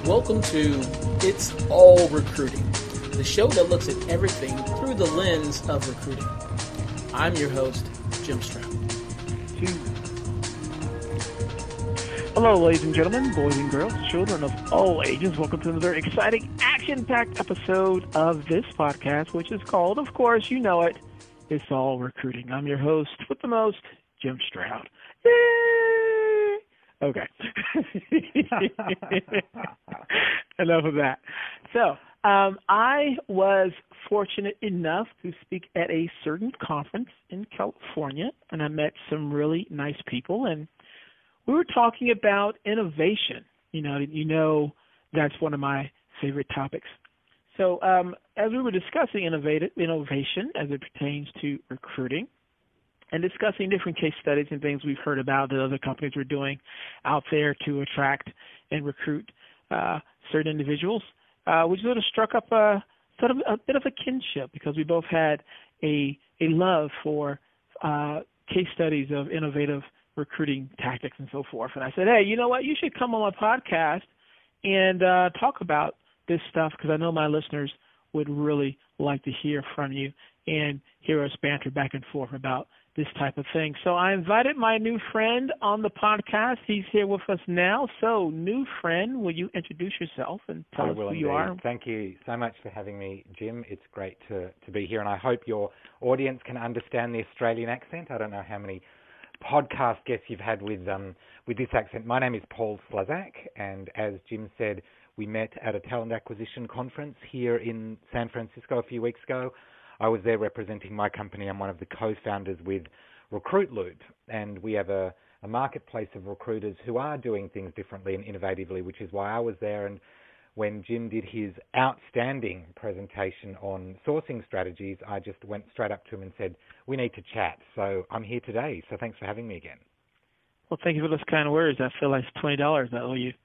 Welcome to It's All Recruiting, the show that looks at everything through the lens of recruiting. I'm your host, Jim Stroud. Hello, ladies and gentlemen, boys and girls, children of all ages. Welcome to another exciting, action-packed episode of this podcast, which is called, of course, you know it, It's All Recruiting. I'm your host with the most, Jim Stroud. Yay! Okay. Enough of that. So, I was fortunate enough to speak at a certain conference in California, and I met some really nice people, and we were talking about innovation. You know, that's one of my favorite topics. So, as we were discussing innovation as it pertains to recruiting, and discussing different case studies and things we've heard about that other companies are doing out there to attract and recruit certain individuals, we sort of struck up a bit of a kinship because we both had a love for case studies of innovative recruiting tactics and so forth. And I said, hey, you know what? You should come on my podcast and talk about this stuff because I know my listeners would really like to hear from you and hear us banter back and forth about this type of thing. So I invited my new friend on the podcast. He's here with us now. So, new friend, will you introduce yourself and tell us who you are? Thank you so much for having me, Jim. It's great to be here, and I hope your audience can understand the Australian accent. I don't know how many podcast guests you've had with this accent. My name is Paul Slazak, and as Jim said, we met at a talent acquisition conference here in San Francisco a few weeks ago. I was there representing my company. I'm one of the co-founders with Recruit Loop, and we have a marketplace of recruiters who are doing things differently and innovatively, which is why I was there. And when Jim did his outstanding presentation on sourcing strategies, I just went straight up to him and said, we need to chat. So I'm here today. So thanks for having me again. Well, thank you for those kind words. I feel like it's $20 I owe you.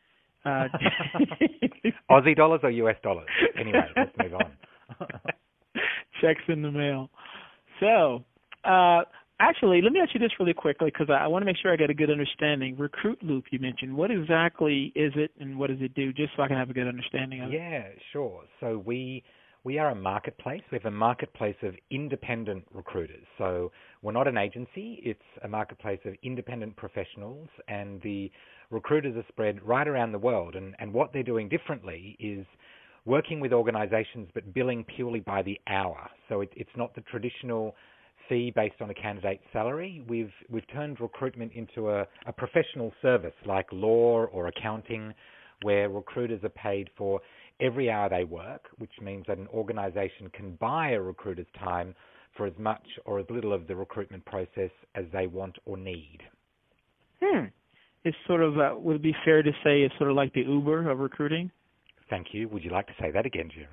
Aussie dollars or US dollars? Anyway, let's move on. Checks in the mail. So, actually, let me ask you this really quickly because I want to make sure I get a good understanding. Recruit Loop, you mentioned. What exactly is it and what does it do, just so I can have a good understanding of it? Yeah, sure. So we are a marketplace. We have a marketplace of independent recruiters. So we're not an agency. It's a marketplace of independent professionals, and the recruiters are spread right around the world. And what they're doing differently is working with organizations but billing purely by the hour. So it's not the traditional fee based on a candidate's salary. We've turned recruitment into a professional service like law or accounting, where recruiters are paid for every hour they work, which means that an organization can buy a recruiter's time for as much or as little of the recruitment process as they want or need. It's sort of, would it be fair to say it's sort of like the Uber of recruiting? Thank you. Would you like to say that again, Jim?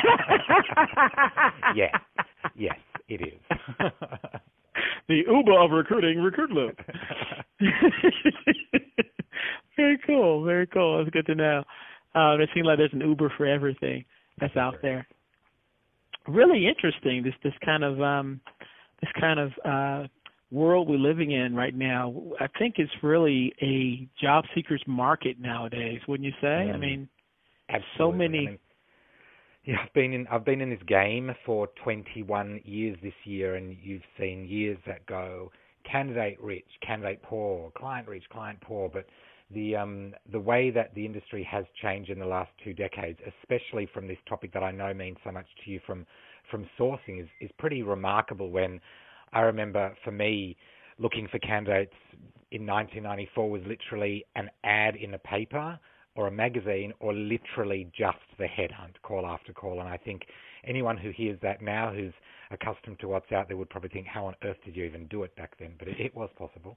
Yes, it is. The Uber of recruiting, Recruit Loop. Very cool. That's good to know. It seems like there's an Uber for everything that's out there. Really interesting. This kind of world we're living in right now. I think it's really a job seeker's market nowadays. Wouldn't you say? I mean, absolutely. So many. I've been in this game for 21 years this year, and you've seen years that go candidate rich, candidate poor, client rich, client poor. But the way that the industry has changed in the last 2 decades, especially from this topic that I know means so much to you from sourcing, is pretty remarkable. When I remember, for me, looking for candidates in 1994 was literally an ad in a paper or a magazine, or literally just the headhunt, call after call. And I think anyone who hears that now, who's accustomed to what's out there, would probably think, how on earth did you even do it back then? But it was possible.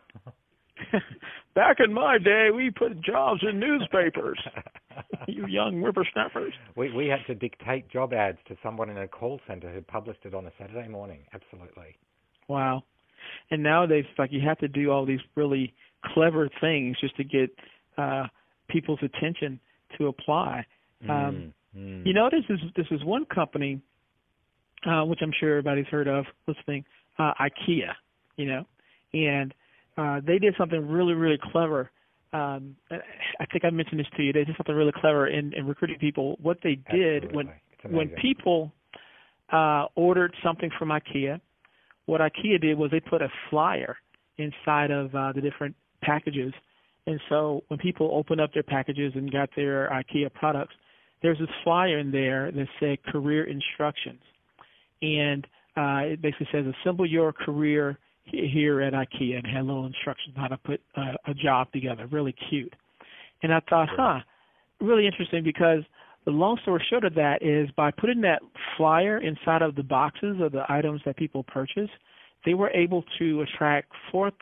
Back in my day, we put jobs in newspapers. You young whippersnappers. We had to dictate job ads to someone in a call center who published it on a Saturday morning. Absolutely. Wow. And nowadays, it's like you have to do all these really clever things just to get people's attention to apply. You know, this is one company, which I'm sure everybody's heard of listening, IKEA, you know, and they did something really, really clever I think I mentioned this to you. They did something really clever in recruiting people. What they did when people ordered something from IKEA, what IKEA did was they put a flyer inside of the different packages. And so when people opened up their packages and got their IKEA products, there's this flyer in there that said career instructions. And it basically says, assemble your career here at IKEA, and had little instructions on how to put a job together. Really cute. And I thought, really interesting, because the long story short of that is by putting that flyer inside of the boxes of the items that people purchase, they were able to attract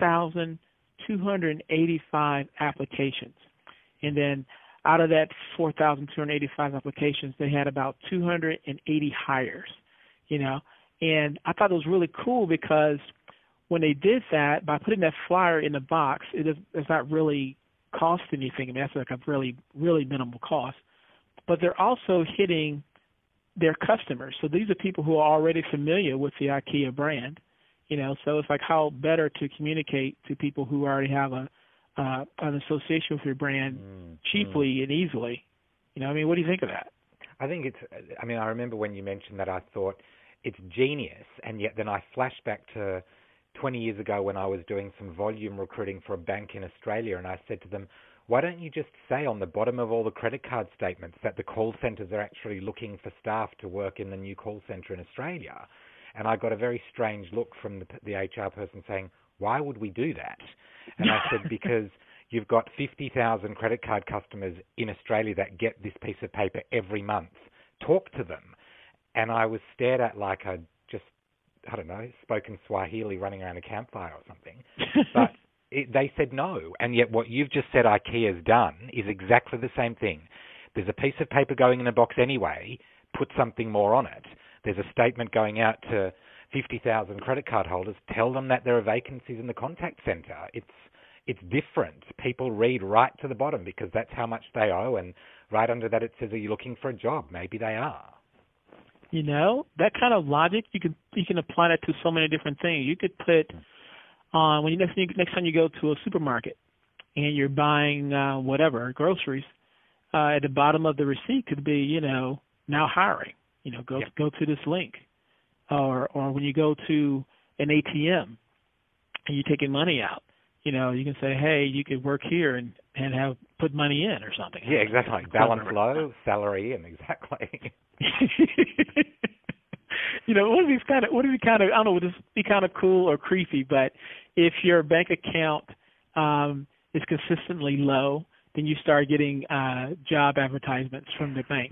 4,285 applications. And then out of that 4,285 applications, they had about 280 hires, And I thought it was really cool because when they did that, by putting that flyer in the box, it does not really cost anything. I mean, that's like a really, really minimal cost. But they're also hitting their customers. So these are people who are already familiar with the IKEA brand, So it's like how better to communicate to people who already have an association with your brand cheaply and easily. What do you think of that? I think I remember when you mentioned that, I thought it's genius, and yet then I flashed back to 20 years ago when I was doing some volume recruiting for a bank in Australia, and I said to them, why don't you just say on the bottom of all the credit card statements that the call centres are actually looking for staff to work in the new call centre in Australia? And I got a very strange look from the HR person saying, why would we do that? And I said, because you've got 50,000 credit card customers in Australia that get this piece of paper every month. Talk to them. And I was stared at like I'd just, spoken Swahili running around a campfire or something. But they said no. And yet what you've just said IKEA's done is exactly the same thing. There's a piece of paper going in a box anyway. Put something more on it. There's a statement going out to 50,000 credit card holders. Tell them that there are vacancies in the contact centre. It's different. People read right to the bottom because that's how much they owe, and right under that it says, are you looking for a job? Maybe they are. That kind of logic, you can apply that to so many different things. You could put on when next time you go to a supermarket and you're buying groceries, at the bottom of the receipt could be now hiring. Go to this link, or when you go to an ATM and you're taking money out, you can say, hey, you could work here and have put money in or something. Yeah, exactly. Like balance low, salary in, exactly. Would it be kind of cool or creepy, but if your bank account is consistently low, then you start getting job advertisements from the bank.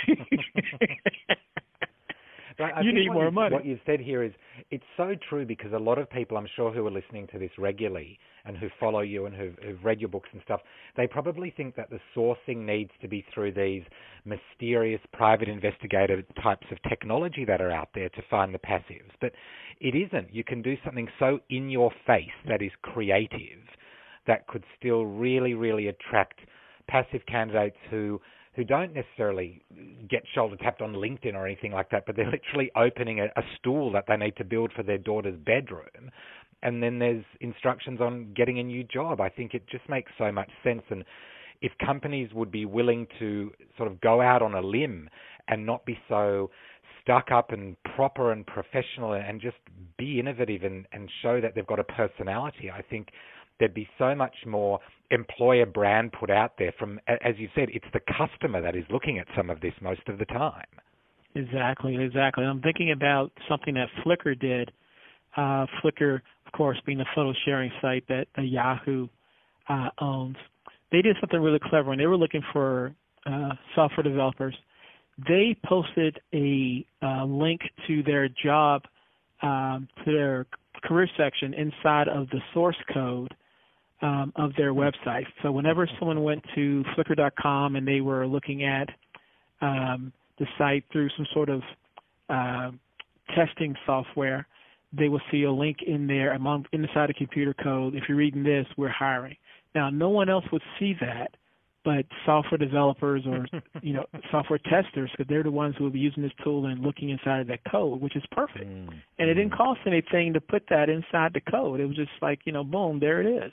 You need more money. What you've said here is, it's so true, because a lot of people, I'm sure, who are listening to this regularly and who follow you and who've read your books and stuff, they probably think that the sourcing needs to be through these mysterious private investigator types of technology that are out there to find the passives. But it isn't. You can do something so in your face that is creative that could still really, really attract passive candidates who don't necessarily get shoulder tapped on LinkedIn or anything like that, but they're literally opening a stool that they need to build for their daughter's bedroom. And then there's instructions on getting a new job. I think it just makes so much sense. And if companies would be willing to sort of go out on a limb and not be so stuck up and proper and professional and just be innovative and show that they've got a personality, I think there'd be so much more employer brand put out there from, as you said, it's the customer that is looking at some of this most of the time. Exactly. I'm thinking about something that Flickr did. Flickr, of course, being the photo sharing site that Yahoo owns. They did something really clever, and they were looking for software developers. They posted a link to their job, to their career section inside of the source code of their website. So whenever someone went to Flickr.com and they were looking at the site through some sort of testing software, they will see a link in there inside the computer code. If you're reading this, we're hiring. Now, no one else would see that, but software developers or software testers, because they're the ones who will be using this tool and looking inside of that code, which is perfect. And it didn't cost anything to put that inside the code. It was just like, boom, there it is.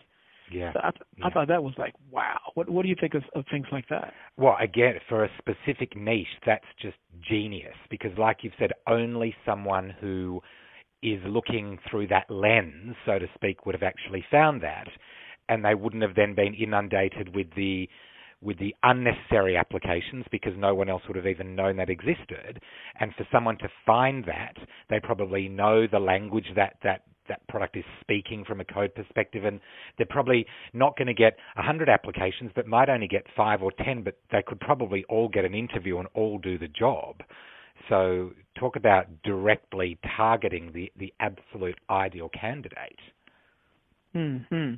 Yeah. So I thought that was like, wow. What do you think of things like that? Well, again, for a specific niche, that's just genius because, like you've said, only someone who is looking through that lens, so to speak, would have actually found that, and they wouldn't have then been inundated with the unnecessary applications because no one else would have even known that existed. And for someone to find that, they probably know the language that product is speaking from a code perspective, and they're probably not going to get 100 applications, but might only get 5 or 10, but they could probably all get an interview and all do the job. So talk about directly targeting the absolute ideal candidate. Mm-hmm.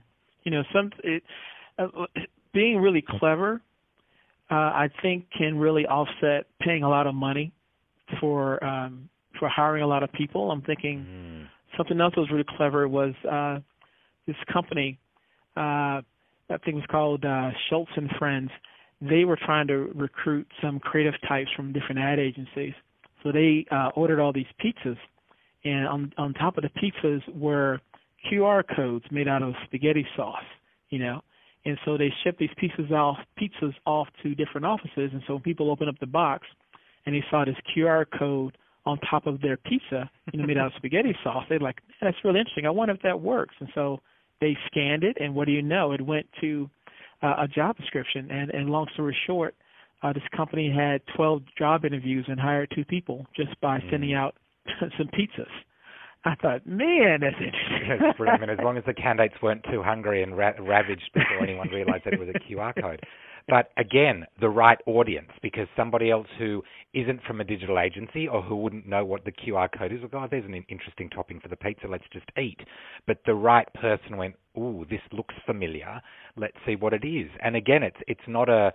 Being really clever, I think, can really offset paying a lot of money for hiring a lot of people. I'm thinking something else that was really clever was this company, I think it was called Schultz and Friends. They were trying to recruit some creative types from different ad agencies. So they ordered all these pizzas, and on top of the pizzas were QR codes made out of spaghetti sauce, And so they shipped these pizzas off to different offices. And so when people opened up the box and they saw this QR code on top of their pizza, made out of spaghetti sauce, they're like, that's really interesting. I wonder if that works. And so they scanned it, and what do you know? It went to a job description. And long story short, this company had 12 job interviews and hired 2 people just by sending out some pizzas. I thought, man, that's interesting. That's brilliant. I mean, as long as the candidates weren't too hungry and ravaged before anyone realized that it was a QR code. But again, the right audience, because somebody else who isn't from a digital agency or who wouldn't know what the QR code is, will go, oh, there's an interesting topping for the pizza, let's just eat. But the right person went, ooh, this looks familiar, let's see what it is. And again, it's not a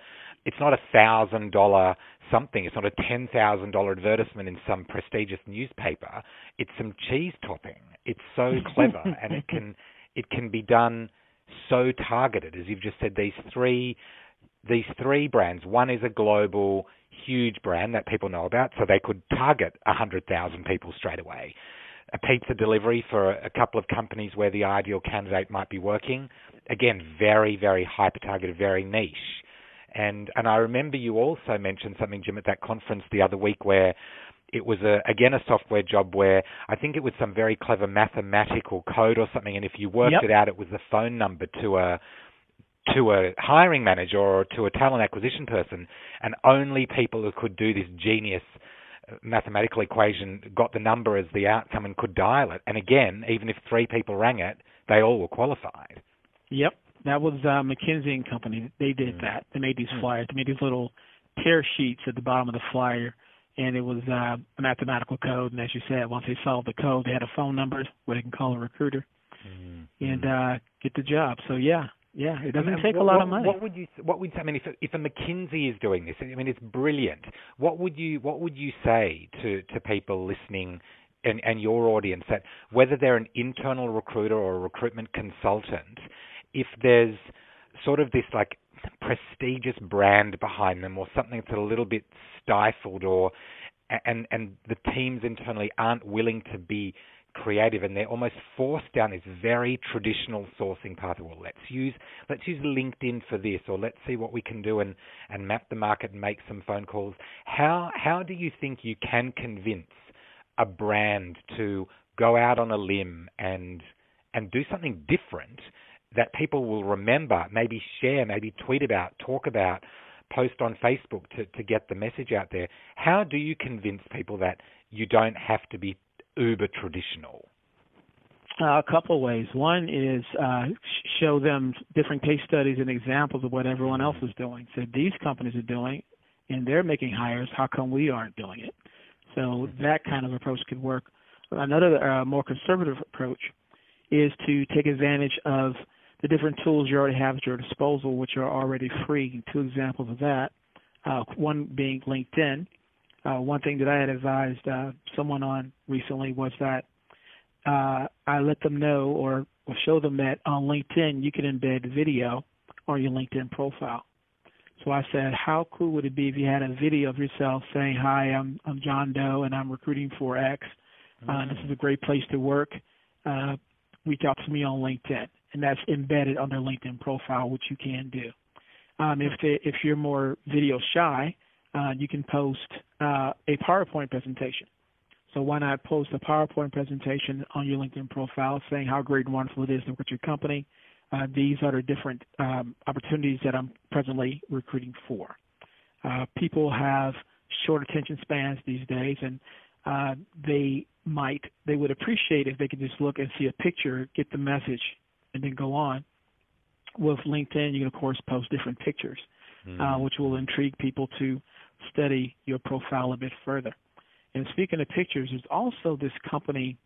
$1,000 something, it's not a $10,000 advertisement in some prestigious newspaper, it's some cheese topping. It's so clever, and it can be done so targeted. As you've just said, these three brands. One is a global, huge brand that people know about, so they could target 100,000 people straight away. A pizza delivery for a couple of companies where the ideal candidate might be working. Again, very, very hyper-targeted, very niche. And I remember you also mentioned something, Jim, at that conference the other week where it was, a software job where I think it was some very clever mathematical code or something, and if you worked it out, it was the phone number to a hiring manager or to a talent acquisition person, and only people who could do this genius mathematical equation got the number as the outcome and could dial it. And again, even if 3 people rang it, they all were qualified. Yep. That was McKinsey & Company. They did that. They made these flyers. They made these little tear sheets at the bottom of the flyer, and it was a mathematical code. And as you said, once they solved the code, they had a phone number where they can call a recruiter and get the job. So, yeah, it doesn't take a lot of money. What would you say? I mean, if a McKinsey is doing this, I mean, it's brilliant. What would you say to people listening and your audience, that whether they're an internal recruiter or a recruitment consultant, if there's sort of this like prestigious brand behind them or something that's a little bit stifled, and the teams internally aren't willing to be creative and they're almost forced down this very traditional sourcing path, well, let's use LinkedIn for this, or let's see what we can do and map the market and make some phone calls. How do you think you can convince a brand to go out on a limb and do something different that people will remember, maybe share, maybe tweet about, talk about, post on Facebook to get the message out there? How do you convince people that you don't have to be uber traditional? A couple of ways. One is show them different case studies and examples of what everyone else is doing. So these companies are doing, and they're making hires. How come we aren't doing it? So that kind of approach could work. Another more conservative approach is to take advantage of the different tools you already have at your disposal, which are already free. 2 examples of that, one being LinkedIn. One thing that I had advised someone on recently was that I let them know or show them that on LinkedIn you can embed video on your LinkedIn profile. So I said, how cool would it be if you had a video of yourself saying, hi, I'm John Doe and I'm recruiting for X. This is a great place to work. Reach out to me on LinkedIn. and that's embedded on their LinkedIn profile, which you can do. If you're more video shy, you can post a PowerPoint presentation. So why not post a PowerPoint presentation on your LinkedIn profile saying how great and wonderful it is to work at your company. These are the different opportunities that I'm presently recruiting for. People have short attention spans these days, and they would appreciate if they could just look and see a picture, get the message, and then go on. With LinkedIn, you can, of course, post different pictures, which will intrigue people to study your profile a bit further. And speaking of pictures, there's also this company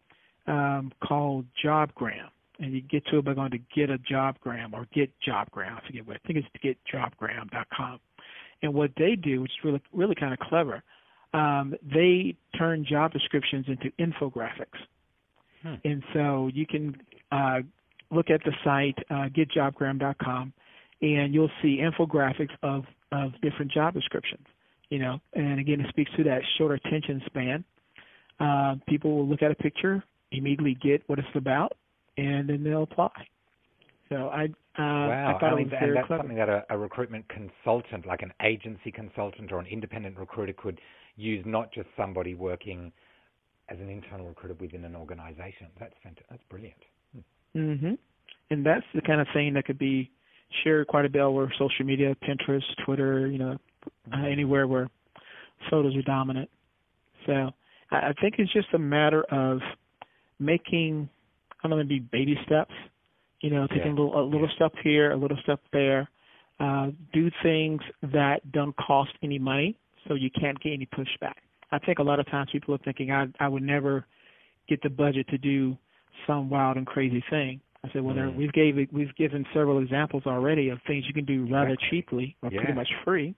called JobGram. And you get to it by going to Get a JobGram or Get JobGram. I forget what. I think it's getjobgram.com. And what they do, which is really kind of clever, they turn job descriptions into infographics. And so you can look at the site, getjobgram.com, and you'll see infographics of different job descriptions. And again, it speaks to that short attention span. People will look at a picture, immediately get what it's about, and then they'll apply. So I thought it was very that's clever. Something that a recruitment consultant, like an agency consultant or an independent recruiter, could use, not just somebody working as an internal recruiter within an organization. That's fantastic. That's brilliant. Mm-hmm. And that's the kind of thing that could be shared quite a bit over social media, Pinterest, Twitter, anywhere where photos are dominant. So I think it's just a matter of making, maybe baby steps, taking a little step here, a little step there, do things that don't cost any money so you can't get any pushback. I think a lot of times people are thinking, I would never get the budget to do some wild and crazy thing. I said, well, we've given several examples already of things you can do rather cheaply or pretty much free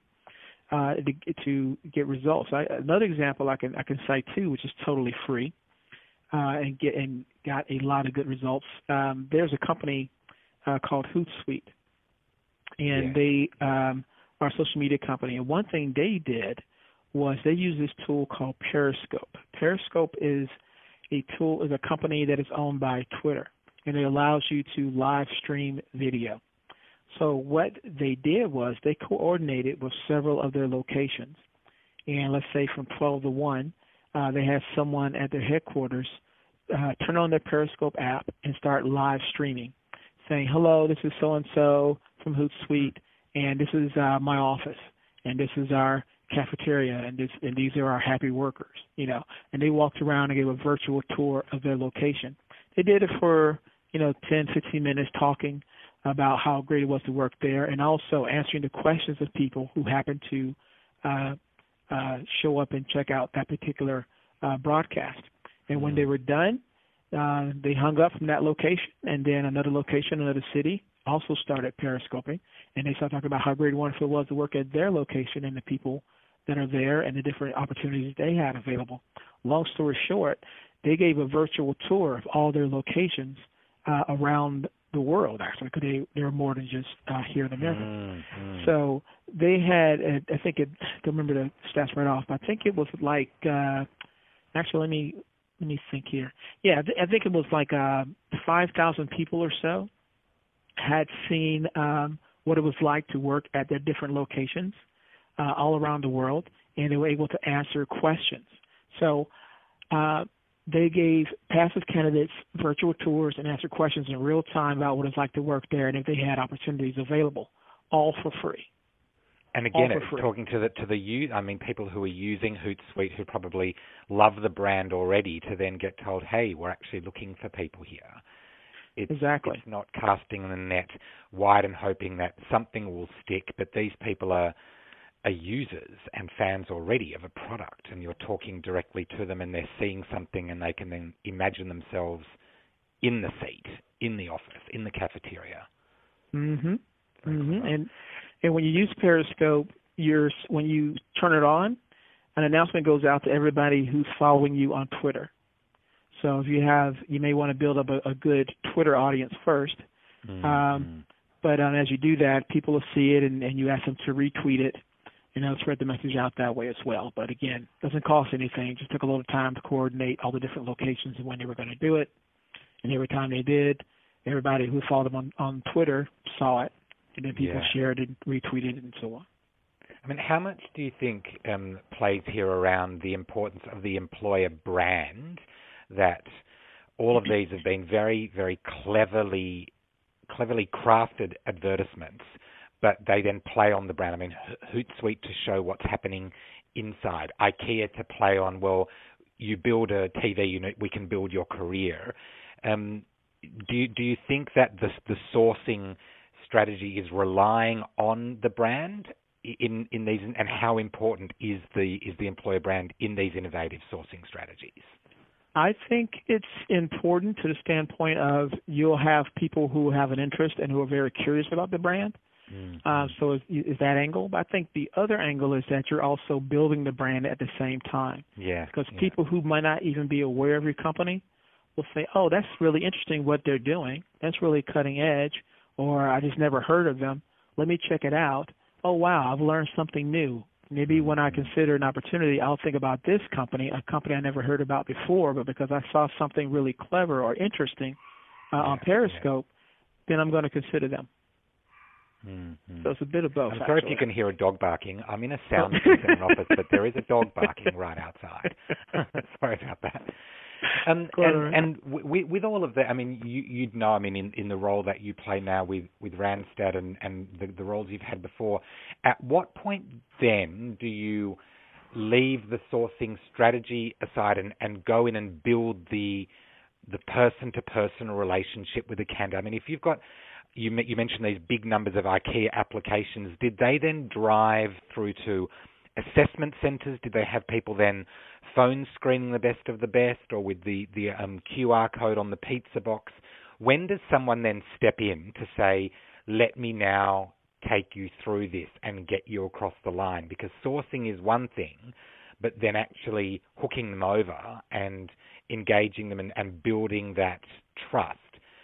to get results. Another example I can cite too, which is totally free, and got a lot of good results. There's a company called Hootsuite, and they are a social media company. And one thing they did was they use this tool called Periscope. Periscope is a company that is owned by Twitter, and it allows you to live stream video. So what they did was they coordinated with several of their locations. And let's say from 12 to 1, they had someone at their headquarters turn on their Periscope app and start live streaming, saying, hello, this is so-and-so from Hootsuite, and this is my office, and this is our cafeteria, and these are our happy workers, And they walked around and gave a virtual tour of their location. They did it for, 10, 15 minutes talking about how great it was to work there, and also answering the questions of people who happened to show up and check out that particular broadcast. And when they were done, they hung up from that location, and then another location, another city, also started periscoping, and they started talking about how great and wonderful it was to work at their location and the people that are there and the different opportunities they had available. Long story short, they gave a virtual tour of all their locations around the world, actually, because they were more than just here in America. So they had, I don't remember the stats right off, but I think it was like, actually, let me think here. Yeah, I think it was like 5,000 people or so had seen what it was like to work at their different locations all around the world, and they were able to answer questions. So they gave passive candidates virtual tours and answered questions in real time about what it's like to work there and if they had opportunities available, all for free. And again, it's talking to people who are using Hootsuite who probably love the brand already, to then get told, hey, we're actually looking for people here. Exactly. It's not casting the net wide and hoping that something will stick, but these people are users and fans already of a product, and you're talking directly to them, and they're seeing something, and they can then imagine themselves in the seat, in the office, in the cafeteria. Mm-hmm. And when you use Periscope, when you turn it on, an announcement goes out to everybody who's following you on Twitter. So if you may want to build up a good Twitter audience first. But as you do that, people will see it, and you ask them to retweet it, and they'll spread the message out that way as well. But again, it doesn't cost anything. It just took a little time to coordinate all the different locations and when they were going to do it. And every time they did, everybody who followed them on Twitter saw it, and then people shared it, retweeted it, and so on. I mean, how much do you think plays here around the importance of the employer brand, that all of these have been very, very cleverly crafted advertisements, but they then play on the brand? I mean, Hootsuite to show what's happening inside, IKEA to play on, well, you build a TV unit, we can build your career. Do you think that the sourcing strategy is relying on the brand in these, and how important is the employer brand in these innovative sourcing strategies? I think it's important to the standpoint of you'll have people who have an interest and who are very curious about the brand. So is that angle. But I think the other angle is that you're also building the brand at the same time. Yeah. Because people who might not even be aware of your company will say, oh, that's really interesting what they're doing. That's really cutting edge. Or I just never heard of them. Let me check it out. Oh, wow, I've learned something new. Maybe when I consider an opportunity, I'll think about this company, a company I never heard about before, but because I saw something really clever or interesting on Periscope, then I'm going to consider them. So it's a bit of both. I'm sorry if you can hear a dog barking. I'm in a sound-deafening office, but there is a dog barking right outside. Sorry about that. And with all of that, I mean, you'd know, I mean, in the role that you play now with Randstad and the roles you've had before, at what point then do you leave the sourcing strategy aside and go in and build the person-to-person relationship with the candidate? I mean, if you've got, you mentioned these big numbers of IKEA applications, did they then drive through to assessment centres? Did they have people then phone screening the best of the best, or with the QR code on the pizza box? When does someone then step in to say, let me now take you through this and get you across the line? Because sourcing is one thing, but then actually hooking them over and engaging them and building that trust,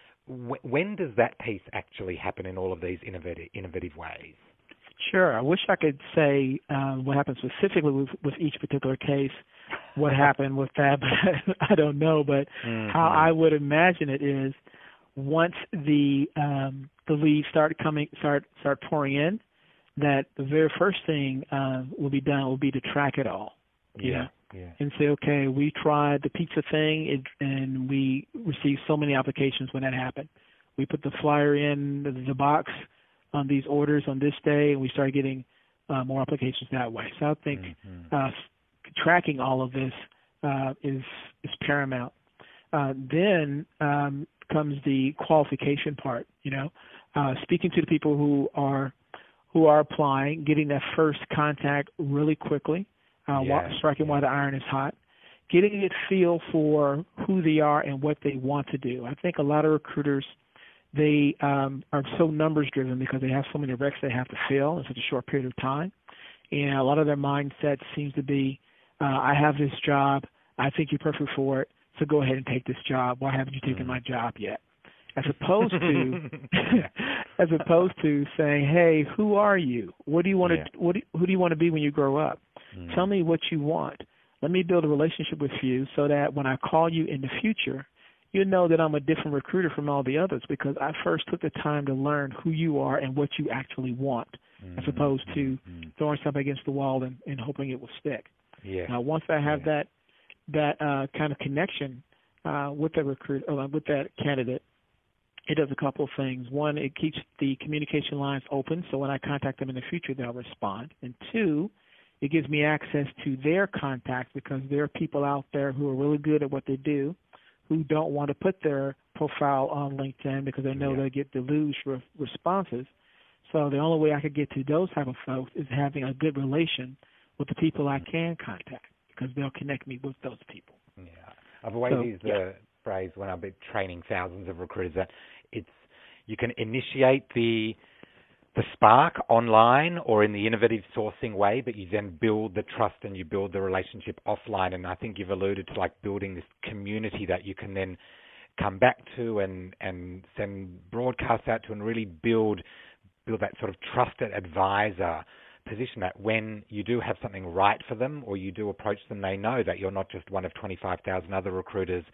when does that piece actually happen in all of these innovative ways? Sure. I wish I could say what happened specifically with each particular case, what happened with that, but I don't know. But how I would imagine it is, once the leads start pouring in, that the very first thing will be done will be to track it all. Yeah. And say, okay, we tried the pizza thing, and we received so many applications when that happened. We put the flyer in the box on these orders on this day, and we started getting more applications that way. So I think tracking all of this is paramount. Then comes the qualification part. Speaking to the people who are applying, getting that first contact really quickly, striking while the iron is hot, getting a feel for who they are and what they want to do. I think a lot of recruiters, they are so numbers driven because they have so many recs they have to fill in such a short period of time. And a lot of their mindset seems to be, I have this job, I think you're perfect for it, so go ahead and take this job. Why haven't you taken my job yet? As opposed to saying, hey, who are you? What do you want to? Who do you want to be when you grow up? Tell me what you want. Let me build a relationship with you so that when I call you in the future, you know that I'm a different recruiter from all the others because I first took the time to learn who you are and what you actually want, as opposed to throwing something against the wall and hoping it will stick. Now, once I have that kind of connection with the recruiter, with that candidate, it does a couple of things. One, it keeps the communication lines open, so when I contact them in the future, they'll respond. And two, it gives me access to their contacts because there are people out there who are really good at what they do who don't want to put their profile on LinkedIn because they know they'll get deluged with responses. So the only way I could get to those type of folks is having a good relation with the people I can contact because they'll connect me with those people. Yeah. I've always used the phrase when I've been training thousands of recruiters that you can initiate the spark online or in the innovative sourcing way, but you then build the trust and you build the relationship offline. And I think you've alluded to building this community that you can then come back to and send broadcasts out to and really build that sort of trusted advisor position, that when you do have something right for them or you do approach them, they know that you're not just one of 25,000 other recruiters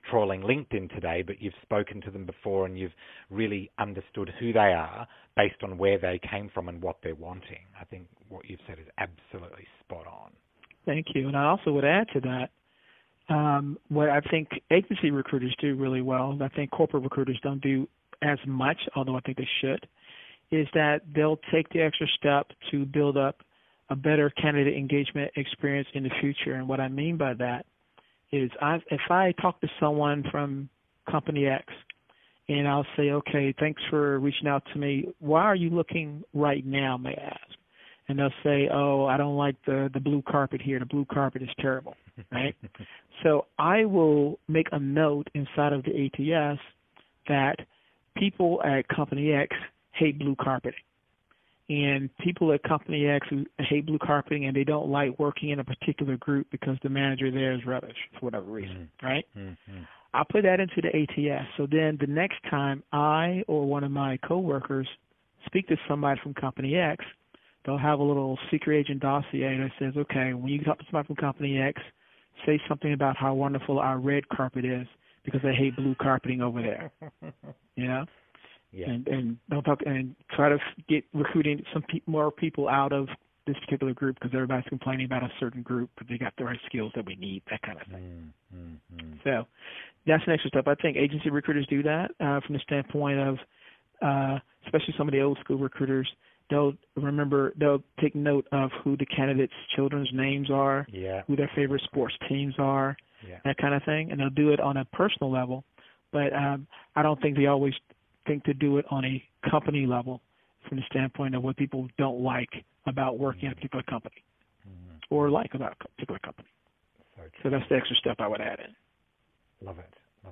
trawling LinkedIn today, but you've spoken to them before and you've really understood who they are based on where they came from and what they're wanting. I think what you've said is absolutely spot on. Thank you. And I also would add to that, what I think agency recruiters do really well, I think corporate recruiters don't do as much, although I think they should, is that they'll take the extra step to build up a better candidate engagement experience in the future. And what I mean by that is if I talk to someone from Company X and I'll say, okay, thanks for reaching out to me. Why are you looking right now, may I ask? And they'll say, oh, I don't like the blue carpet here. The blue carpet is terrible, right? So I will make a note inside of the ATS that people at Company X hate blue carpeting. And people at Company X who hate blue carpeting and they don't like working in a particular group because the manager there is rubbish for whatever reason, right? Mm-hmm. I'll put that into the ATS. So then the next time I or one of my coworkers speak to somebody from Company X, they'll have a little secret agent dossier that says, okay, when you talk to somebody from Company X, say something about how wonderful our red carpet is because they hate blue carpeting over there, you know? Yeah. And don't talk and try to get recruiting more people out of this particular group because everybody's complaining about a certain group, but they got the right skills that we need, that kind of thing. Mm-hmm. So that's an extra step. I think agency recruiters do that from the standpoint of, especially some of the old school recruiters. They'll take note of who the candidates' children's names are, who their favorite sports teams are, that kind of thing, and they'll do it on a personal level. But I don't think they always think to do it on a company level from the standpoint of what people don't like about working at a particular company or like about a particular company. So that's the extra step I would add in. Love it.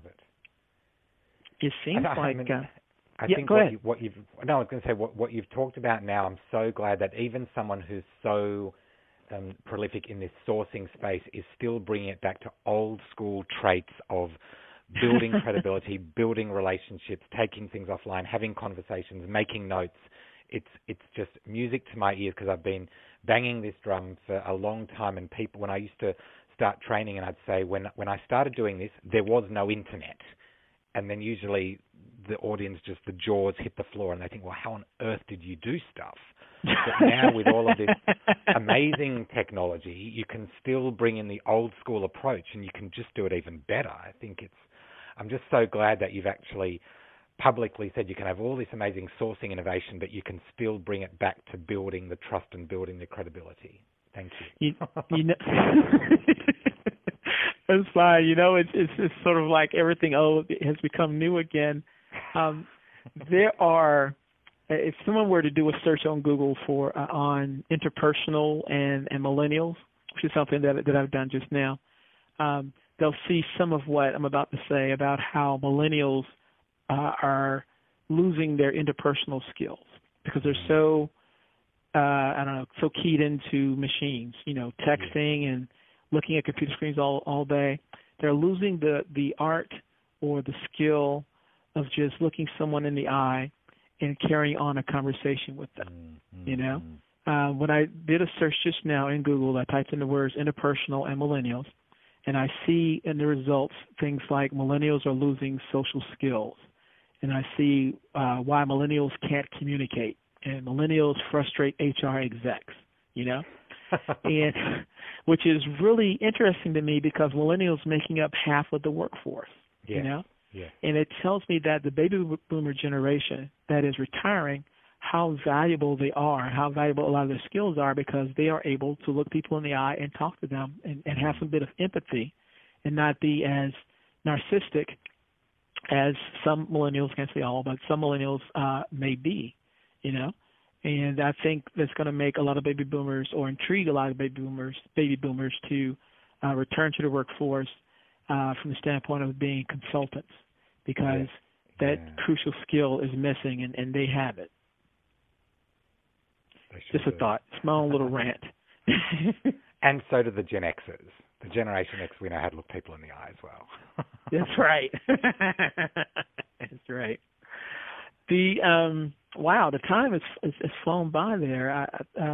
It seems like... I think I was going to say what you've talked about now, I'm so glad that even someone who's so prolific in this sourcing space is still bringing it back to old school traits of building credibility, building relationships, taking things offline, having conversations, making notes. It's just music to my ears because I've been banging this drum for a long time. And people, when I used to start training, and I'd say when I started doing this, there was no internet. And then usually the audience, just the jaws hit the floor and they think, well, how on earth did you do stuff? But now with all of this amazing technology, you can still bring in the old school approach and you can just do it even better. I'm just so glad that you've actually publicly said you can have all this amazing sourcing innovation, but you can still bring it back to building the trust and building the credibility. Thank you. You know, it's fine. You know, it's sort of like everything old has become new again. There are, if someone were to do a search on Google for on interpersonal and millennials, which is something that I've done just now, they'll see some of what I'm about to say about how millennials are losing their interpersonal skills because they're so, so keyed into machines, texting and looking at computer screens all day. They're losing the art or the skill of just looking someone in the eye and carrying on a conversation with them, When I did a search just now in Google, I typed in the words interpersonal and millennials, and I see in the results things like millennials are losing social skills, and I see why millennials can't communicate, and millennials frustrate HR execs, and which is really interesting to me because millennials making up half of the workforce, Yeah. And it tells me that the baby boomer generation that is retiring, how valuable they are, how valuable a lot of their skills are because they are able to look people in the eye and talk to them and have some bit of empathy and not be as narcissistic as some millennials, can't say all, but some millennials may be, And I think that's going to make a lot of baby boomers or intrigue a lot of baby boomers to return to the workforce from the standpoint of being consultants because that crucial skill is missing and they have it. Just a thought. It's my own little rant. And so do the Gen Xers. The Generation X, we know how to look people in the eye as well. That's right. That's right. Wow, the time has flown by there.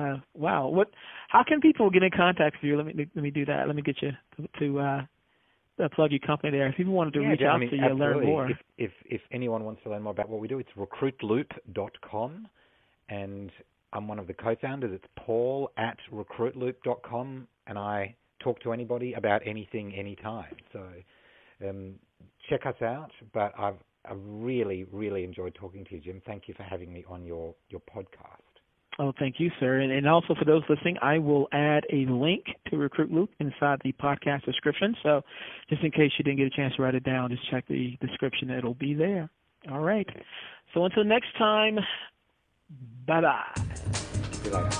Wow, how can people get in contact with you? Let me do that. Let me get you to plug your company there. If people wanted to reach out to you and learn more. If anyone wants to learn more about what we do, it's recruitloop.com, and I'm one of the co-founders. It's Paul at recruitloop.com, and I talk to anybody about anything, anytime. So check us out. But I've really, really enjoyed talking to you, Jim. Thank you for having me on your podcast. Oh, thank you, sir. And also for those listening, I will add a link to Recruit Loop inside the podcast description. So just in case you didn't get a chance to write it down, just check the description. It'll be there. All right. So until next time, bye-bye. See you later.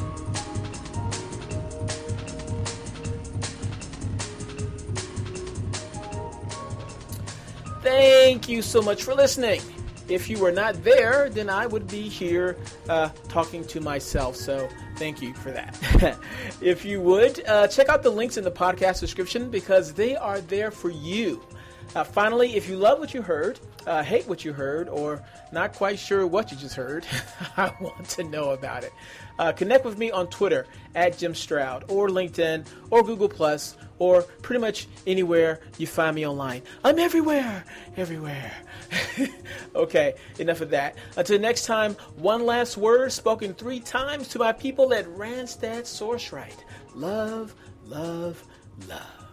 Thank you so much for listening. If you were not there, then I would be here talking to myself. So thank you for that. If you would, check out the links in the podcast description because they are there for you. Finally, if you love what you heard, hate what you heard, or not quite sure what you just heard, I want to know about it. Connect with me on Twitter at Jim Stroud, or LinkedIn, or Google+, or pretty much anywhere you find me online. I'm everywhere. Okay, enough of that. Until next time, one last word spoken 3 times to my people at Randstad Sourceright. Love, love, love.